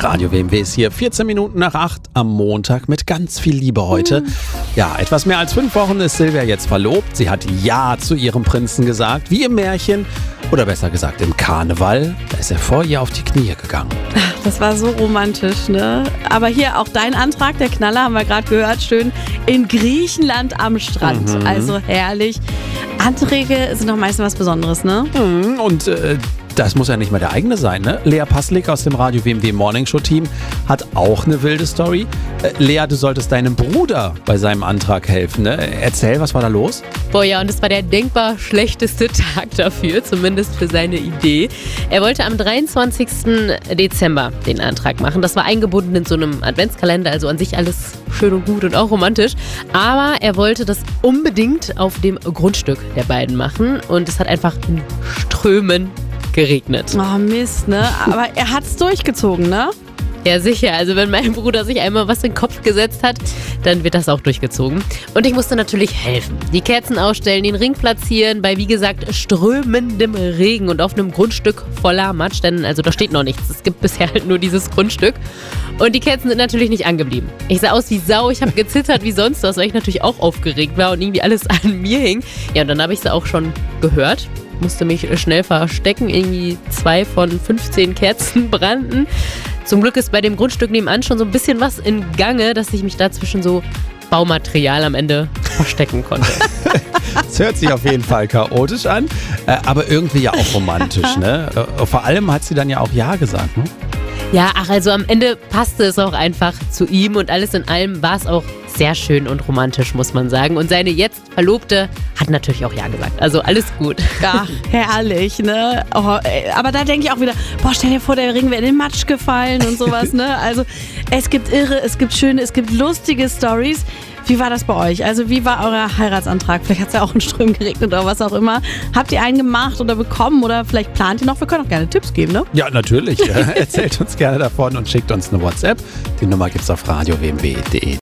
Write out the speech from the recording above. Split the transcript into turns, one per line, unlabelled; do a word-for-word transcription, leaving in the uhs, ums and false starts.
Radio W M W ist hier vierzehn Minuten nach acht am Montag mit ganz viel Liebe heute. Mhm. Ja, etwas mehr als fünf Wochen ist Silvia jetzt verlobt. Sie hat Ja zu ihrem Prinzen gesagt, wie im Märchen. Oder besser gesagt im Karneval. Da ist er vor ihr auf die Knie gegangen.
Das war so romantisch, ne? Aber hier auch dein Antrag, der Knaller, haben wir gerade gehört, schön in Griechenland am Strand. Mhm. Also herrlich. Anträge sind doch meistens was Besonderes, ne?
Mhm. Und äh, das muss ja nicht mal der eigene sein, ne? Lea Paslik aus dem Radio W M W Morning Show Team hat auch eine wilde Story. Äh, Lea, du solltest deinem Bruder bei seinem Antrag helfen, ne? Erzähl, was war da los?
Boah, ja, und es war der denkbar schlechteste Tag dafür, zumindest für seine Idee. Er wollte am dreiundzwanzigsten Dezember den Antrag machen. Das war eingebunden in so einem Adventskalender, also an sich alles schön und gut und auch romantisch. Aber er wollte das unbedingt auf dem Grundstück der beiden machen und es hat einfach in Strömen geregnet.
Oh Mist, ne? Aber er hat's durchgezogen, ne?
Ja, sicher. Also wenn mein Bruder sich einmal was in den Kopf gesetzt hat, dann wird das auch durchgezogen. Und ich musste natürlich helfen. Die Kerzen ausstellen, den Ring platzieren, bei wie gesagt strömendem Regen und auf einem Grundstück voller Matsch. Denn also da steht noch nichts. Es gibt bisher halt nur dieses Grundstück. Und die Kerzen sind natürlich nicht angeblieben. Ich sah aus wie Sau, ich habe gezittert wie sonst was, weil ich natürlich auch aufgeregt war und irgendwie alles an mir hing. Ja, und dann habe ich sie auch schon gehört. Musste mich schnell verstecken, irgendwie zwei von fünfzehn Kerzen brannten. Zum Glück ist bei dem Grundstück nebenan schon so ein bisschen was in Gange, dass ich mich da zwischen so Baumaterial am Ende verstecken konnte.
Es hört sich auf jeden Fall chaotisch an, aber irgendwie ja auch romantisch, ne? Vor allem hat sie dann ja auch Ja gesagt, ne?
Ja, ach, also am Ende passte es auch einfach zu ihm und alles in allem war es auch sehr schön und romantisch, muss man sagen. Und seine jetzt Verlobte hat natürlich auch Ja gesagt. Also alles gut.
Ja, herrlich, ne? Oh, aber da denke ich auch wieder, boah, stell dir vor, der Ring wäre in den Matsch gefallen und sowas, ne? Also es gibt irre, es gibt schöne, es gibt lustige Storys. Wie war das bei euch? Also wie war euer Heiratsantrag? Vielleicht hat es ja auch in Strömen geregnet oder was auch immer. Habt ihr einen gemacht oder bekommen oder vielleicht plant ihr noch? Wir können auch gerne Tipps geben, ne?
Ja, natürlich. Erzählt uns gerne davon und schickt uns eine WhatsApp. Die Nummer gibt's auf radio w m w punkt de.